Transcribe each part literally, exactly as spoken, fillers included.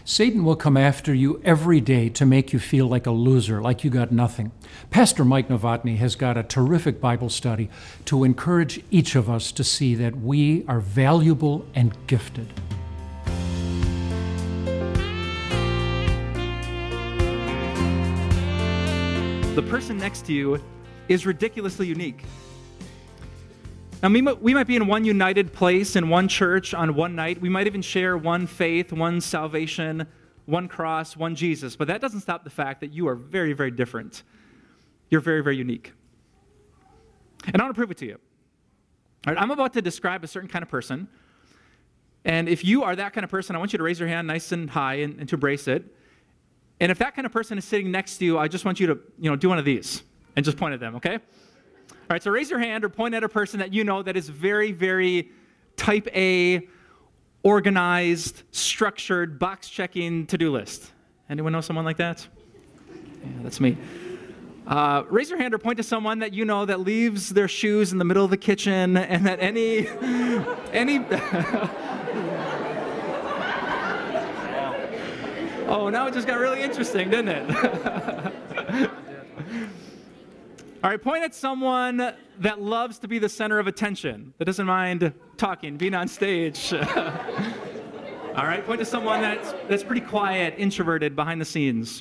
Satan will come after you every day to make you feel like a loser, like you got nothing. Pastor Mike Novotny has got a terrific Bible study to encourage each of us to see that we are valuable and gifted. The person next to you is ridiculously unique. Now, we might, we might be in one united place, in one church, on one night. We might even share one faith, one salvation, one cross, one Jesus. But that doesn't stop the fact that you are very, very different. You're very, very unique. And I want to prove it to you. All right, I'm about to describe a certain kind of person. And if you are that kind of person, I want you to raise your hand nice and high and, and to embrace it. And if that kind of person is sitting next to you, I just want you to, you know, do one of these and just point at them, okay? All right, so raise your hand or point at a person that you know that is very, very type A, organized, structured, box-checking to-do list. Anyone know someone like that? Yeah, that's me. Uh, raise your hand or point to someone that you know that leaves their shoes in the middle of the kitchen and that any... any oh, now it just got really interesting, didn't it? All right, point at someone that loves to be the center of attention, that doesn't mind talking, being on stage. All right, point to someone that's, that's pretty quiet, introverted, behind the scenes.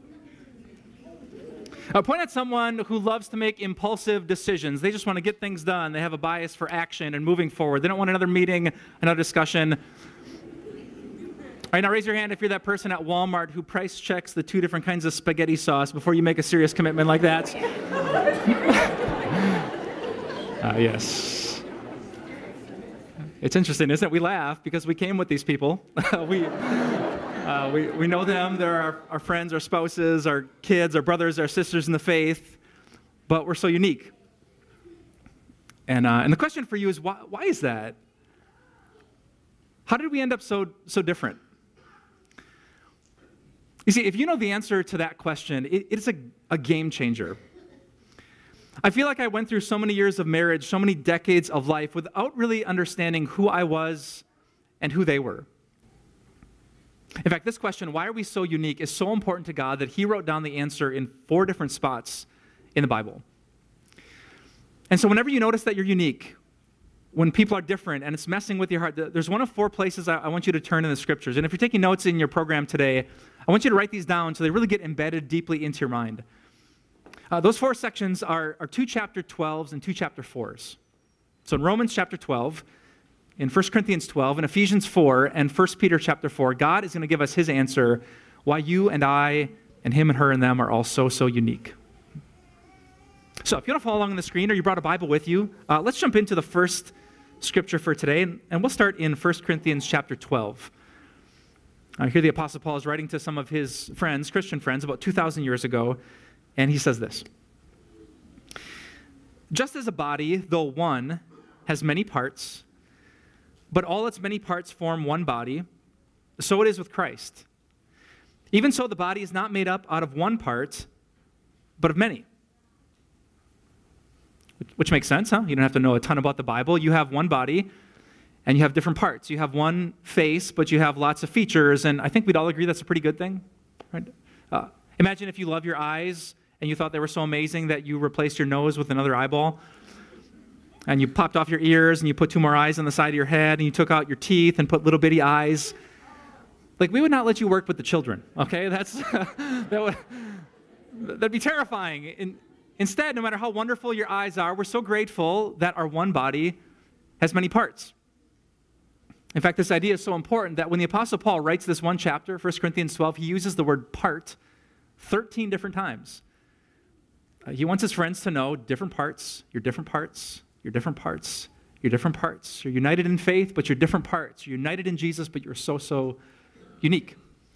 Uh, point at someone who loves to make impulsive decisions. They just want to get things done. They have a bias for action and moving forward. They don't want another meeting, another discussion. All right, now raise your hand if you're that person at Walmart who price checks the two different kinds of spaghetti sauce before you make a serious commitment like that. uh, yes. It's interesting, isn't it? We laugh because we came with these people. we, uh, we we know them. They're our, our friends, our spouses, our kids, our brothers, our sisters in the faith. But we're so unique. And uh, and the question for you is, why, why is that? How did we end up so so different? You see, if you know the answer to that question, it, it's a, a game changer. I feel like I went through so many years of marriage, so many decades of life without really understanding who I was and who they were. In fact, this question, why are we so unique, is so important to God that he wrote down the answer in four different spots in the Bible. And so whenever you notice that you're unique, when people are different and it's messing with your heart, there's one of four places I want you to turn in the scriptures. And if you're taking notes in your program today, I want you to write these down so they really get embedded deeply into your mind. Uh, those four sections are, are two chapter twelves and two chapter fours. So in Romans chapter twelve, in First Corinthians twelve, in Ephesians four, and First Peter chapter four, God is going to give us his answer why you and I and him and her and them are all so, so unique. So if you want to follow along on the screen or you brought a Bible with you, uh, let's jump into the first scripture for today, and, and we'll start in First Corinthians chapter twelve. Uh, here the Apostle Paul is writing to some of his friends, Christian friends, about two thousand years ago, and he says this. Just as a body, though one, has many parts, but all its many parts form one body, so it is with Christ. Even so, the body is not made up out of one part, but of many. Which makes sense, huh? You don't have to know a ton about the Bible. You have one body, and you have different parts. You have one face, but you have lots of features, and I think we'd all agree that's a pretty good thing. Right? Uh, imagine if you love your eyes, and you thought they were so amazing that you replaced your nose with another eyeball, and you popped off your ears, and you put two more eyes on the side of your head, and you took out your teeth and put little bitty eyes. Like, we would not let you work with the children, okay? That's that would, that'd be terrifying. In, instead, no matter how wonderful your eyes are, we're so grateful that our one body has many parts. In fact, this idea is so important that when the Apostle Paul writes this one chapter, First Corinthians twelve, he uses the word part thirteen different times. Uh, he wants his friends to know different parts, your different parts, your different parts, your different parts. You're united in faith, but you're different parts. You're united in Jesus, but you're so, so unique.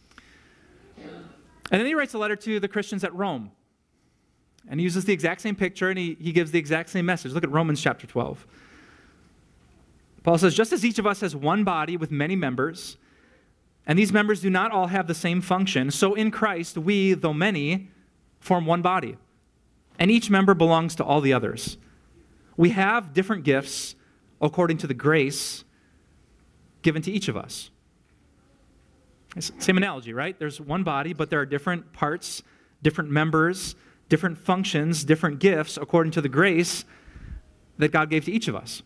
And then he writes a letter to the Christians at Rome. And he uses the exact same picture, and he, he gives the exact same message. Look at Romans chapter twelve. Paul says, just as each of us has one body with many members, and these members do not all have the same function, so in Christ we, though many, form one body. And each member belongs to all the others. We have different gifts according to the grace given to each of us. Same analogy, right? There's one body, but there are different parts, different members, different functions, different gifts according to the grace that God gave to each of us.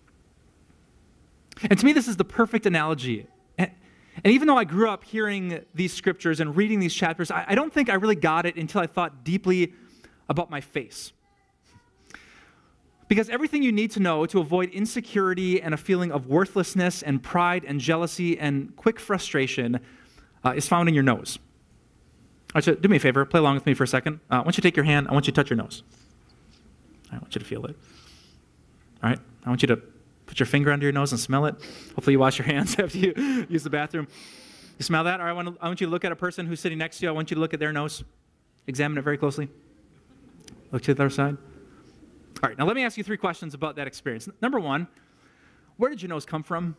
And to me, this is the perfect analogy. And, and even though I grew up hearing these scriptures and reading these chapters, I, I don't think I really got it until I thought deeply about my face. Because everything you need to know to avoid insecurity and a feeling of worthlessness and pride and jealousy and quick frustration uh, is found in your nose. I want you to do me a favor, play along with me for a second. Uh, I want you to take your hand, I want you to touch your nose. I want you to feel it. All right, I want you to put your finger under your nose and smell it. Hopefully you wash your hands after you use the bathroom. You smell that? All right, I want, to, I want you to look at a person who's sitting next to you. I want you to look at their nose. Examine it very closely. Look to the other side. All right, now let me ask you three questions about that experience. Number one, where did your nose come from?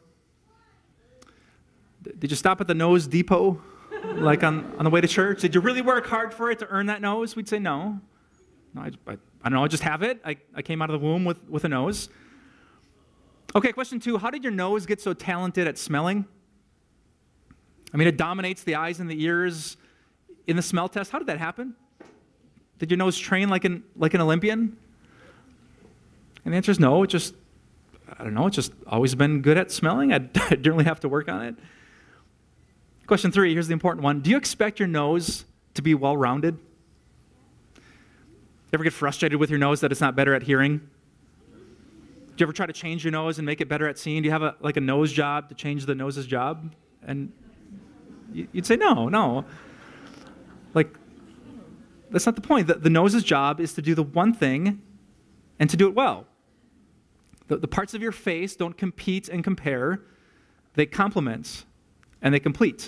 Did you stop at the nose depot, like on, on the way to church? Did you really work hard for it to earn that nose? We'd say no. No, I, I, I don't know, I just have it. I, I came out of the womb with, with a nose. Okay, question two, how did your nose get so talented at smelling? I mean, it dominates the eyes and the ears in the smell test. How did that happen? Did your nose train like an, like an Olympian? And the answer is no. It just, I don't know, it's just always been good at smelling. I didn't really have to work on it. Question three, here's the important one. Do you expect your nose to be well-rounded? You ever get frustrated with your nose that it's not better at hearing? Do you ever try to change your nose and make it better at seeing? Do you have a, like a nose job to change the nose's job? And you'd say, no, no. Like, that's not the point. The, the nose's job is to do the one thing and to do it well. The, the parts of your face don't compete and compare. They complement and they complete.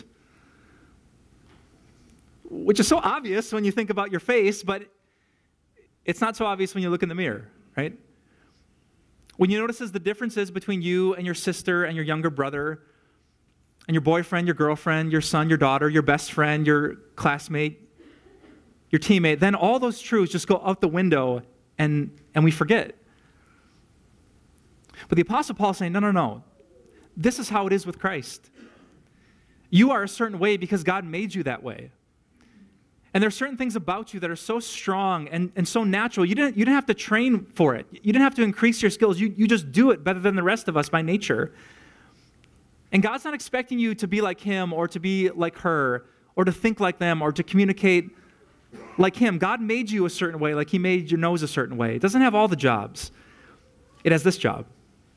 Which is so obvious when you think about your face, but it's not so obvious when you look in the mirror, right? When you notice the differences between you and your sister and your younger brother and your boyfriend, your girlfriend, your son, your daughter, your best friend, your classmate, your teammate, then all those truths just go out the window and, and we forget. But the Apostle Paul is saying, no, no, no. This is how it is with Christ. You are a certain way because God made you that way. And there are certain things about you that are so strong and, and so natural. You didn't, you didn't have to train for it. You didn't have to increase your skills. You, you just do it better than the rest of us by nature. And God's not expecting you to be like him or to be like her or to think like them or to communicate like him. God made you a certain way, like he made your nose a certain way. It doesn't have all the jobs. It has this job.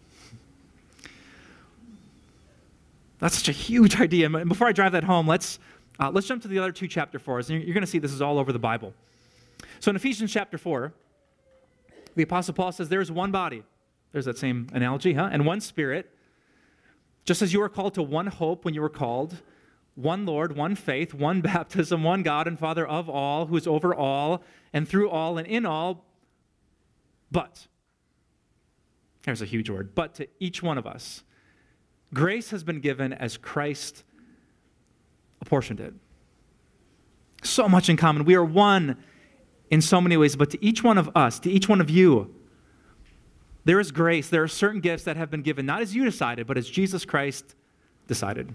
That's such a huge idea. And before I drive that home, let's uh, let's jump to the other two chapter fours. And you're, you're going to see this is all over the Bible. So in Ephesians chapter four, the Apostle Paul says there is one body. There's that same analogy, huh? And one Spirit. Just as you were called to one hope when you were called, one Lord, one faith, one baptism, one God and Father of all, who is over all and through all and in all. But, there's a huge word, but to each one of us, grace has been given as Christ apportioned it. So much in common. We are one in so many ways, but to each one of us, to each one of you, there is grace. There are certain gifts that have been given, not as you decided, but as Jesus Christ decided.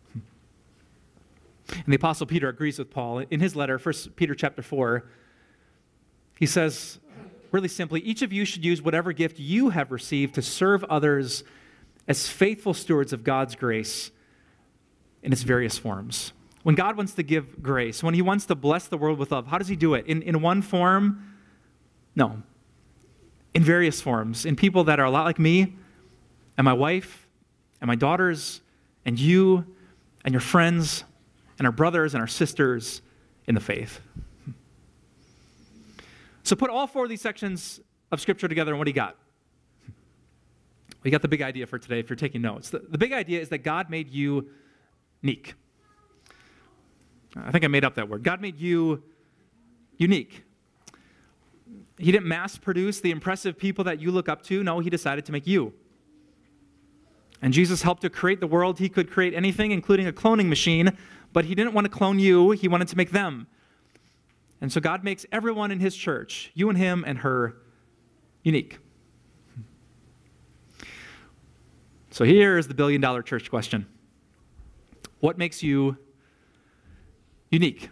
And the Apostle Peter agrees with Paul. In his letter, First Peter chapter four, he says, really simply, each of you should use whatever gift you have received to serve others as faithful stewards of God's grace in its various forms. When God wants to give grace, when he wants to bless the world with love, how does he do it? In, in one form? No. In various forms. In people that are a lot like me, and my wife, and my daughters, and you, and your friends, and our brothers and our sisters in the faith. So put all four of these sections of Scripture together, and what do you got? We got the big idea for today if you're taking notes. The, the big idea is that God made you unique. I think I made up that word. God made you unique. He didn't mass produce the impressive people that you look up to. No, he decided to make you. And Jesus helped to create the world. He could create anything, including a cloning machine, but he didn't want to clone you. He wanted to make them. And so God makes everyone in his church, you and him and her, unique. So here is the billion dollar church question. What makes you unique?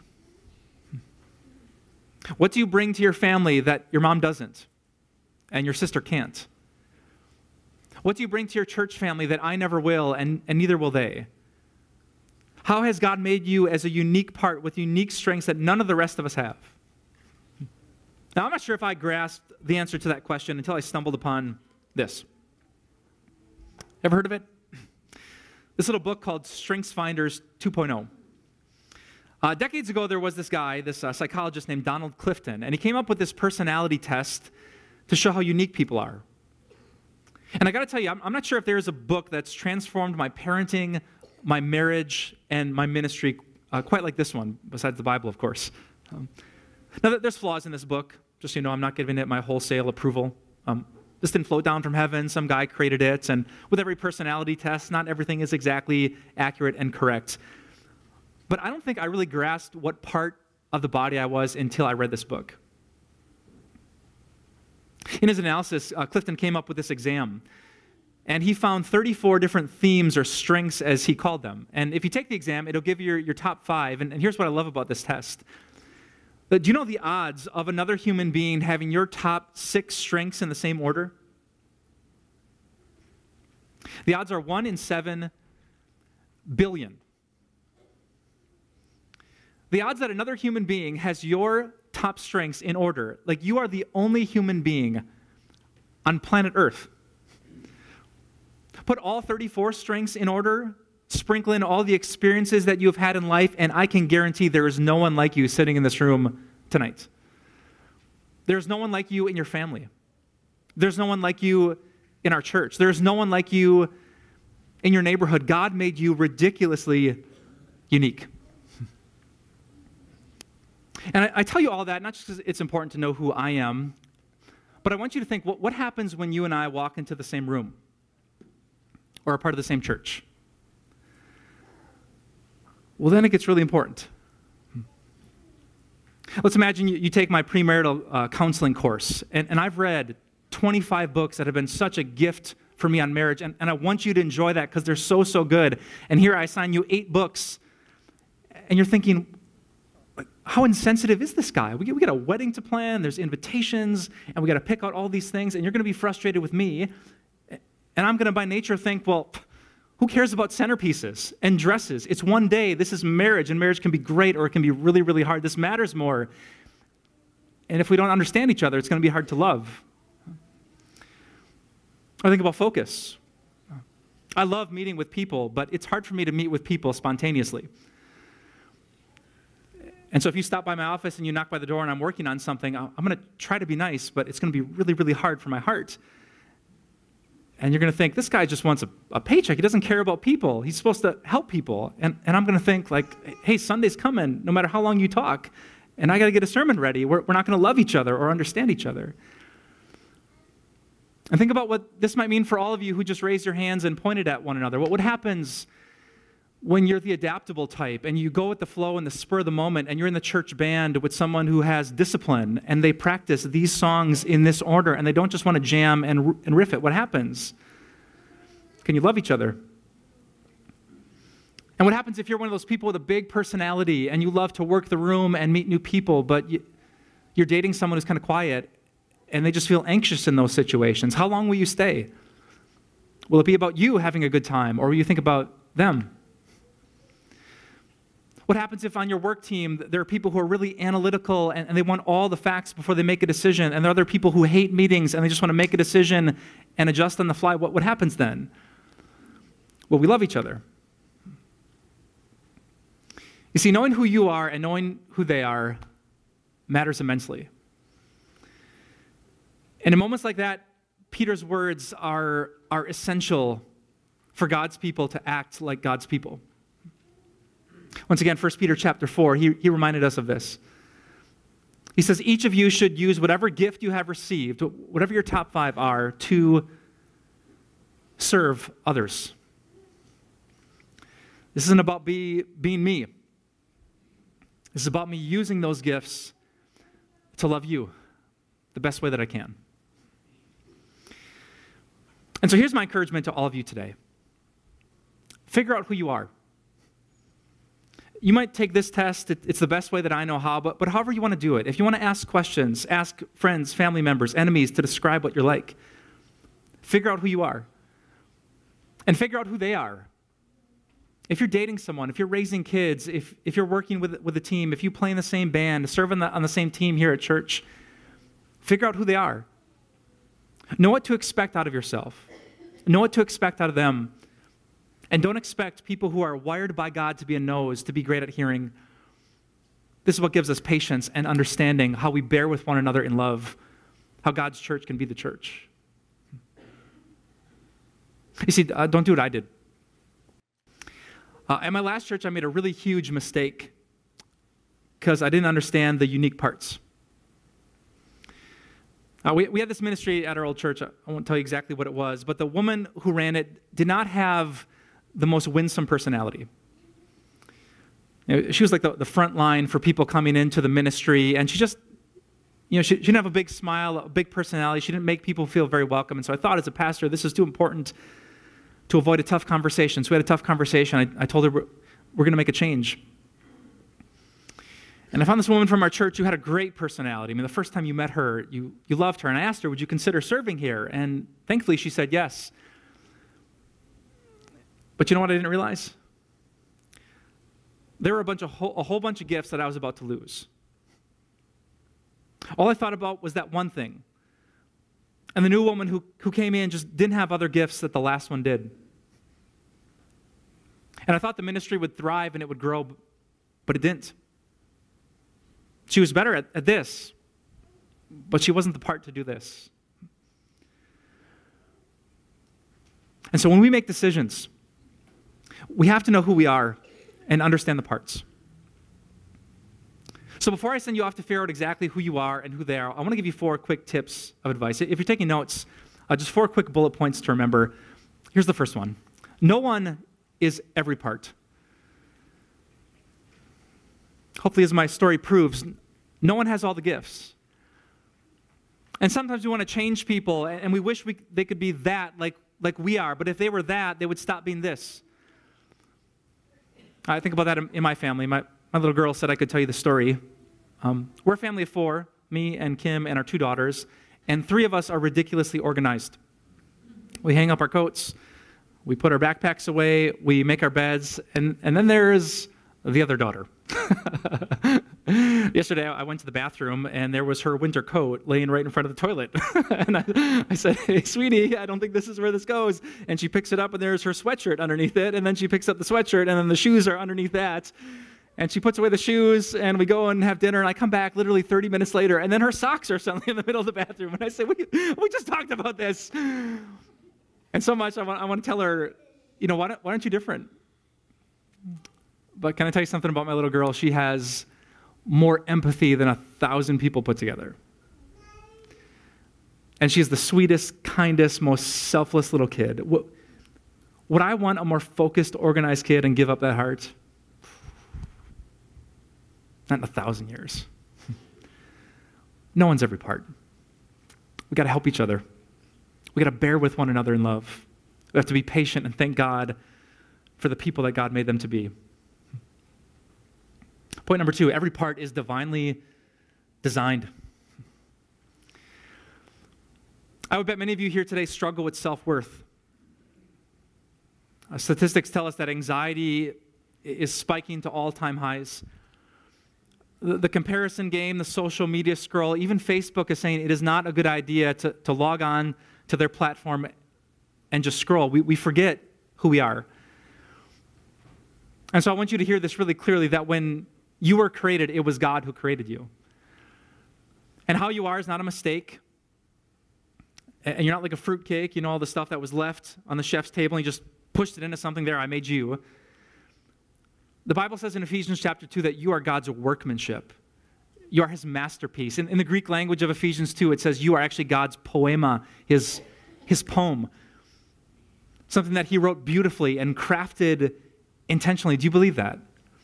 What do you bring to your family that your mom doesn't and your sister can't? What do you bring to your church family that I never will and, and neither will they? How has God made you as a unique part with unique strengths that none of the rest of us have? Now, I'm not sure if I grasped the answer to that question until I stumbled upon this. Ever heard of it? This little book called StrengthsFinders two point oh. Uh, decades ago, there was this guy, this uh, psychologist named Donald Clifton, and he came up with this personality test to show how unique people are. And I got to tell you, I'm, I'm not sure if there is a book that's transformed my parenting, my marriage, and my ministry uh, quite like this one, besides the Bible, of course. Um, now, there's flaws in this book. Just so you know, I'm not giving it my wholesale approval. Um, this didn't float down from heaven. Some guy created it, and with every personality test, not everything is exactly accurate and correct. But I don't think I really grasped what part of the body I was until I read this book. In his analysis, uh, Clifton came up with this exam, and he found thirty-four different themes or strengths, as he called them. And if you take the exam, it'll give you your, your top five. And, and here's what I love about this test. But do you know the odds of another human being having your top six strengths in the same order? The odds are one in seven billion. The odds that another human being has your top strengths in order, like you are the only human being on planet Earth. Put all thirty-four strengths in order, sprinkle in all the experiences that you've had in life, and I can guarantee there is no one like you sitting in this room tonight. There's no one like you in your family. There's no one like you in our church. There's no one like you in your neighborhood. God made you ridiculously unique. And I, I tell you all that, not just because it's important to know who I am, but I want you to think, what, what happens when you and I walk into the same room or are part of the same church? Well, then it gets really important. Let's imagine you, you take my premarital uh, counseling course, and, and I've read twenty-five books that have been such a gift for me on marriage, and, and I want you to enjoy that because they're so, so good. And here I assign you eight books, and you're thinking, how insensitive is this guy? We get, we got a wedding to plan, there's invitations, and we got to pick out all these things, and you're going to be frustrated with me, and I'm going to by nature think, well, who cares about centerpieces and dresses? It's one day. This is marriage, and marriage can be great or it can be really, really hard. This matters more. And if we don't understand each other, it's going to be hard to love. Or think about focus. I love meeting with people, but it's hard for me to meet with people spontaneously. And so if you stop by my office and you knock by the door and I'm working on something, I'm going to try to be nice, but it's going to be really, really hard for my heart. And you're going to think, this guy just wants a, a paycheck. He doesn't care about people. He's supposed to help people. And, and I'm going to think, like, hey, Sunday's coming, no matter how long you talk. And I got to get a sermon ready. We're, we're not going to love each other or understand each other. And think about what this might mean for all of you who just raised your hands and pointed at one another. What, what happens when you're the adaptable type and you go with the flow and the spur of the moment and you're in the church band with someone who has discipline and they practice these songs in this order and they don't just want to jam and, and riff it? What happens? Can you love each other? And what happens if you're one of those people with a big personality and you love to work the room and meet new people, but you, you're dating someone who's kind of quiet and they just feel anxious in those situations? How long will you stay? Will it be about you having a good time, or will you think about them? What happens if on your work team there are people who are really analytical and, and they want all the facts before they make a decision, and there are other people who hate meetings and they just want to make a decision and adjust on the fly? What, what happens then? Well, we love each other. You see, knowing who you are and knowing who they are matters immensely. And in moments like that, Peter's words are, are essential for God's people to act like God's people. Once again, First Peter chapter four, he, he reminded us of this. He says, each of you should use whatever gift you have received, whatever your top five are, to serve others. This isn't about be, being me. This is about me using those gifts to love you the best way that I can. And so here's my encouragement to all of you today. Figure out who you are. You might take this test. It's the best way that I know how, but, but however you want to do it. If you want to ask questions, ask friends, family members, enemies to describe what you're like. Figure out who you are. And figure out who they are. If you're dating someone, if you're raising kids, if, if you're working with, with a team, if you play in the same band, serve on the, on the same team here at church, figure out who they are. Know what to expect out of yourself. Know what to expect out of them. And don't expect people who are wired by God to be a nose, to be great at hearing. This is what gives us patience and understanding, how we bear with one another in love, how God's church can be the church. You see, uh, don't do what I did. Uh, at my last church, I made a really huge mistake because I didn't understand the unique parts. Uh, we, we had this ministry at our old church. I won't tell you exactly what it was, but the woman who ran it did not have the most winsome personality. You know, she was like the, the front line for people coming into the ministry, and she just, you know, she, she didn't have a big smile, a big personality. She didn't make people feel very welcome. And so I thought, as a pastor, this is too important to avoid a tough conversation. So we had a tough conversation. I, I told her, we're, we're going to make a change. And I found this woman from our church who had a great personality. I mean, the first time you met her, you, you loved her. And I asked her, would you consider serving here? And thankfully, she said yes. But you know what I didn't realize? There were a bunch of whole, a whole bunch of gifts that I was about to lose. All I thought about was that one thing. And the new woman who, who came in just didn't have other gifts that the last one did. And I thought the ministry would thrive and it would grow, but it didn't. She was better at, at this, but she wasn't the part to do this. And so when we make decisions, we have to know who we are and understand the parts. So before I send you off to figure out exactly who you are and who they are, I want to give you four quick tips of advice. If you're taking notes, uh, just four quick bullet points to remember. Here's the first one. No one is every part. Hopefully, as my story proves, no one has all the gifts. And sometimes we want to change people, and we wish we, they could be that like, like we are. But if they were that, they would stop being this. I think about that in my family. My, my little girl said I could tell you the story. Um, we're a family of four, me and Kim and our two daughters, and three of us are ridiculously organized. We hang up our coats, we put our backpacks away, we make our beds, and, and then there's the other daughter. Yesterday, I went to the bathroom, and there was her winter coat laying right in front of the toilet. And I, I said, hey, sweetie, I don't think this is where this goes. And she picks it up, and there's her sweatshirt underneath it. And then she picks up the sweatshirt, and then the shoes are underneath that. And she puts away the shoes, and we go and have dinner, and I come back literally thirty minutes later, and then her socks are suddenly in the middle of the bathroom. And I say, we, we just talked about this. And so much, I want, I want to tell her, you know, why, don't, why aren't you different? But can I tell you something about my little girl? She has more empathy than a thousand people put together. And she's the sweetest, kindest, most selfless little kid. Would I want a more focused, organized kid and give up that heart? Not in a thousand years. No one's every part. We got to help each other. We got to bear with one another in love. We have to be patient and thank God for the people that God made them to be. Point number two, every part is divinely designed. I would bet many of you here today struggle with self-worth. Uh, statistics tell us that anxiety is spiking to all-time highs. The, the comparison game, the social media scroll, even Facebook is saying it is not a good idea to, to log on to their platform and just scroll. We, we forget who we are. And so I want you to hear this really clearly, that when you were created, it was God who created you. And how you are is not a mistake. And you're not like a fruitcake, you know, all the stuff that was left on the chef's table and you just pushed it into something there, I made you. The Bible says in Ephesians chapter two that you are God's workmanship. You are his masterpiece. In, in the Greek language of Ephesians two, it says you are actually God's poema, his, his poem. Something that he wrote beautifully and crafted intentionally. Do you believe that?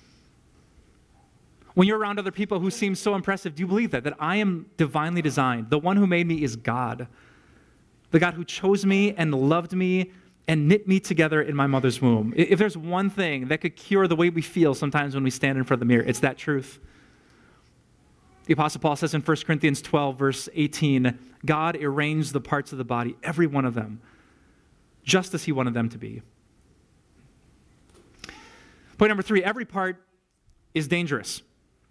When you're around other people who seem so impressive, do you believe that? That I am divinely designed. The one who made me is God. The God who chose me and loved me and knit me together in my mother's womb. If there's one thing that could cure the way we feel sometimes when we stand in front of the mirror, it's that truth. The Apostle Paul says in First Corinthians twelve, verse eighteen, God arranged the parts of the body, every one of them, just as he wanted them to be. Point number three, every part is dangerous.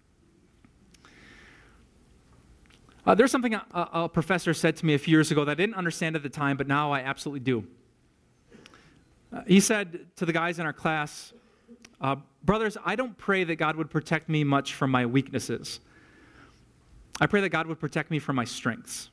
Uh, there's something a, a professor said to me a few years ago that I didn't understand at the time, but now I absolutely do. Uh, he said to the guys in our class, uh, brothers, I don't pray that God would protect me much from my weaknesses. I pray that God would protect me from my strengths.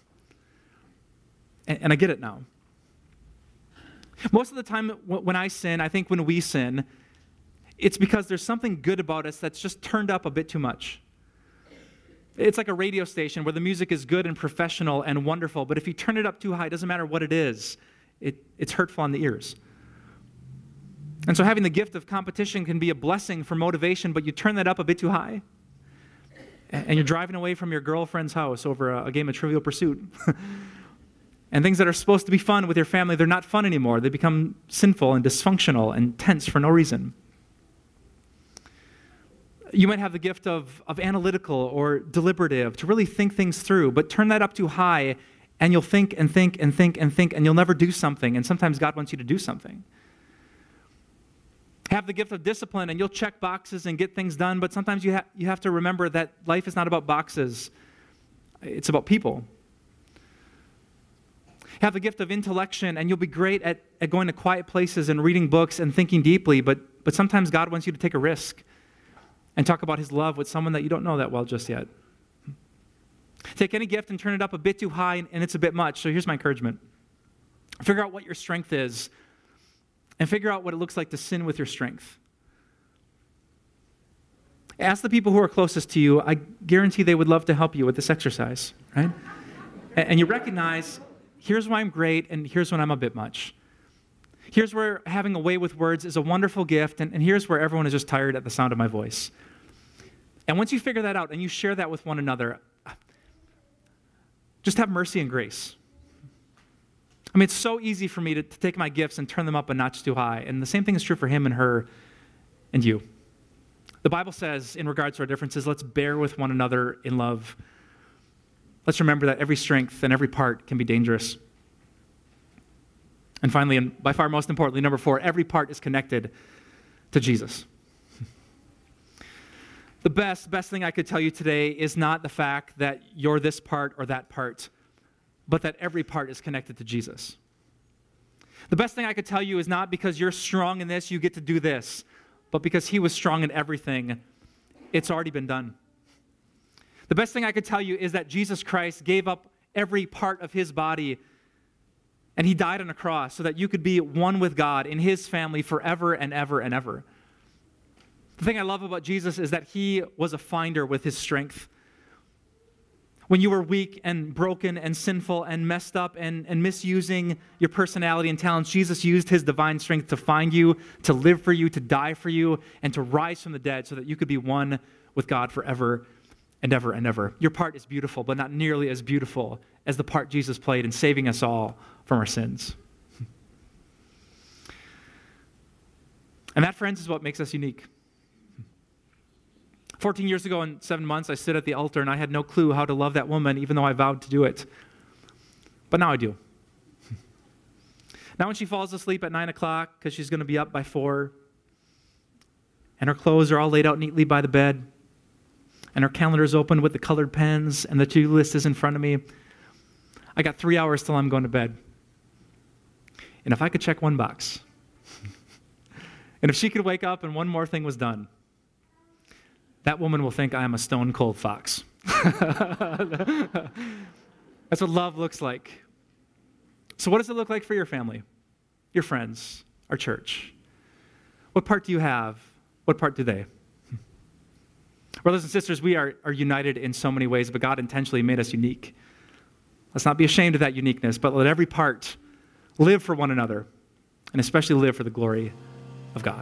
And, and I get it now. Most of the time when I sin, I think when we sin, it's because there's something good about us that's just turned up a bit too much. It's like a radio station where the music is good and professional and wonderful, but if you turn it up too high, it doesn't matter what it is, it, it's hurtful on the ears. And so having the gift of competition can be a blessing for motivation, but you turn that up a bit too high, and you're driving away from your girlfriend's house over a, a game of Trivial Pursuit. And things that are supposed to be fun with your family, they're not fun anymore. They become sinful and dysfunctional and tense for no reason. You might have the gift of, of analytical or deliberative, to really think things through, but turn that up too high, and you'll think and think and think and think, and you'll never do something, and sometimes God wants you to do something. Have the gift of discipline, and you'll check boxes and get things done, but sometimes you, ha- you have to remember that life is not about boxes. It's about people. Have the gift of intellection, and you'll be great at, at going to quiet places and reading books and thinking deeply, but, but sometimes God wants you to take a risk and talk about his love with someone that you don't know that well just yet. Take any gift and turn it up a bit too high, and, and it's a bit much. So here's my encouragement. Figure out what your strength is, and figure out what it looks like to sin with your strength. Ask the people who are closest to you. I guarantee they would love to help you with this exercise, right? And, and you recognize, here's why I'm great, and here's when I'm a bit much. Here's where having a way with words is a wonderful gift, and, and here's where everyone is just tired at the sound of my voice. And once you figure that out and you share that with one another, just have mercy and grace. I mean, it's so easy for me to, to take my gifts and turn them up a notch too high, and the same thing is true for him and her and you. The Bible says, in regards to our differences, let's bear with one another in love. Let's remember that every strength and every part can be dangerous. And finally, and by far most importantly, number four, every part is connected to Jesus. The best, best thing I could tell you today is not the fact that you're this part or that part, but that every part is connected to Jesus. The best thing I could tell you is not because you're strong in this, you get to do this, but because he was strong in everything, it's already been done. The best thing I could tell you is that Jesus Christ gave up every part of his body, and he died on a cross so that you could be one with God in his family forever and ever and ever. The thing I love about Jesus is that he was a finder with his strength. When you were weak and broken and sinful and messed up and, and misusing your personality and talents, Jesus used his divine strength to find you, to live for you, to die for you, and to rise from the dead so that you could be one with God forever and ever and ever. Your part is beautiful, but not nearly as beautiful as the part Jesus played in saving us all from our sins. And that, friends, is what makes us unique. fourteen years ago in seven months, I stood at the altar and I had no clue how to love that woman, even though I vowed to do it. But now I do. Now when she falls asleep at nine o'clock, because she's going to be up by four, and her clothes are all laid out neatly by the bed, and her calendar is open with the colored pens, and the to-do list is in front of me, I got three hours till I'm going to bed. And if I could check one box, and if she could wake up and one more thing was done, that woman will think I am a stone-cold fox. That's what love looks like. So what does it look like for your family, your friends, our church? What part do you have? What part do they? Brothers and sisters, we are, are united in so many ways, but God intentionally made us unique. Let's not be ashamed of that uniqueness, but let every part live for one another, and especially live for the glory of God.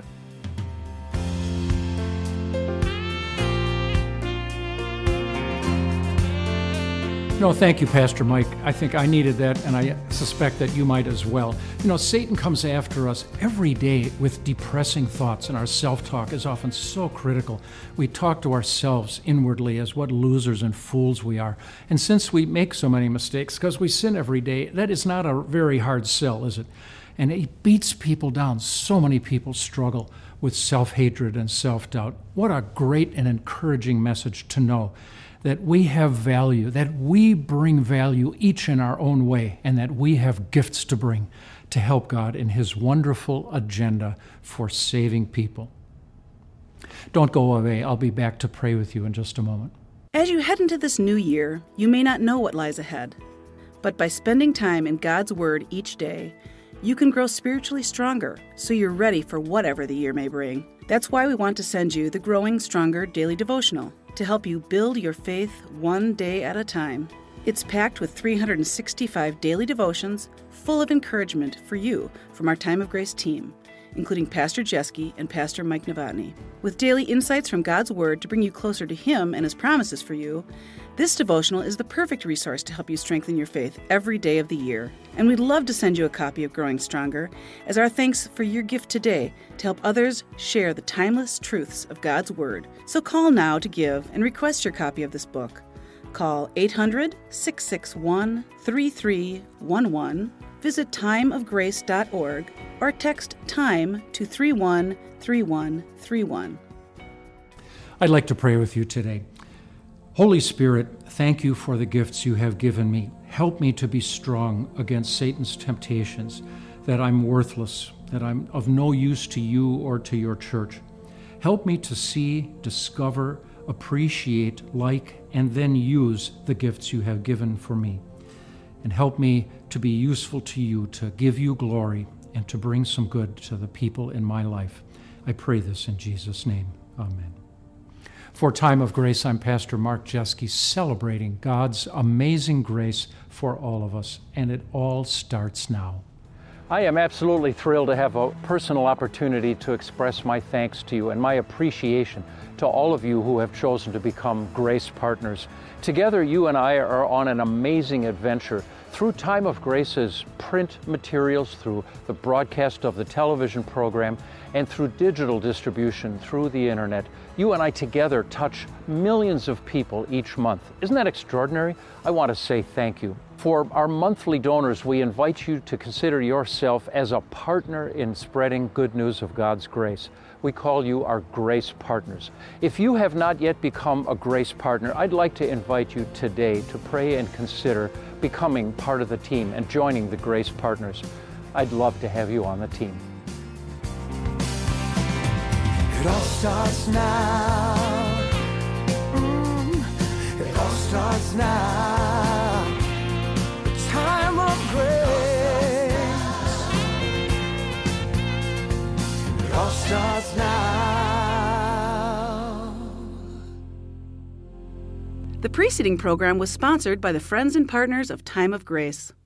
No, thank you, Pastor Mike. I think I needed that, and I suspect that you might as well. You know, Satan comes after us every day with depressing thoughts, and our self-talk is often so critical. We talk to ourselves inwardly as what losers and fools we are. And since we make so many mistakes, because we sin every day, that is not a very hard sell, is it? And it beats people down. So many people struggle with self-hatred and self-doubt. What a great and encouraging message to know that we have value, that we bring value each in our own way, and that we have gifts to bring to help God in His wonderful agenda for saving people. Don't go away. I'll be back to pray with you in just a moment. As you head into this new year, you may not know what lies ahead, but by spending time in God's Word each day, you can grow spiritually stronger so you're ready for whatever the year may bring. That's why we want to send you the Growing Stronger Daily Devotional to help you build your faith one day at a time. It's packed with three hundred sixty-five daily devotions full of encouragement for you from our Time of Grace team, including Pastor Jeske and Pastor Mike Novotny. With daily insights from God's Word to bring you closer to Him and His promises for you, this devotional is the perfect resource to help you strengthen your faith every day of the year. And we'd love to send you a copy of Growing Stronger as our thanks for your gift today to help others share the timeless truths of God's Word. So call now to give and request your copy of this book. Call eight hundred, six six one, three three one one, visit time of grace dot org, or text TIME to three one three one three one. I'd like to pray with you today. Holy Spirit, thank you for the gifts you have given me. Help me to be strong against Satan's temptations, that I'm worthless, that I'm of no use to you or to your church. Help me to see, discover, appreciate, like, and then use the gifts you have given for me. And help me to be useful to you, to give you glory, and to bring some good to the people in my life. I pray this in Jesus' name. Amen. For Time of Grace, I'm Pastor Mark Jeske, celebrating God's amazing grace for all of us, and it all starts now. I am absolutely thrilled to have a personal opportunity to express my thanks to you and my appreciation to all of you who have chosen to become Grace Partners. Together, you and I are on an amazing adventure through Time of Grace's print materials, through the broadcast of the television program, and through digital distribution through the internet. You and I together touch millions of people each month. Isn't that extraordinary? I want to say thank you. For our monthly donors, we invite you to consider yourself as a partner in spreading good news of God's grace. We call you our Grace Partners. If you have not yet become a Grace Partner, I'd like to invite you today to pray and consider becoming part of the team and joining the Grace Partners. I'd love to have you on the team. It all starts now. Mm, it all starts now. The time of grace. It all starts now. The preceding program was sponsored by the Friends and Partners of Time of Grace.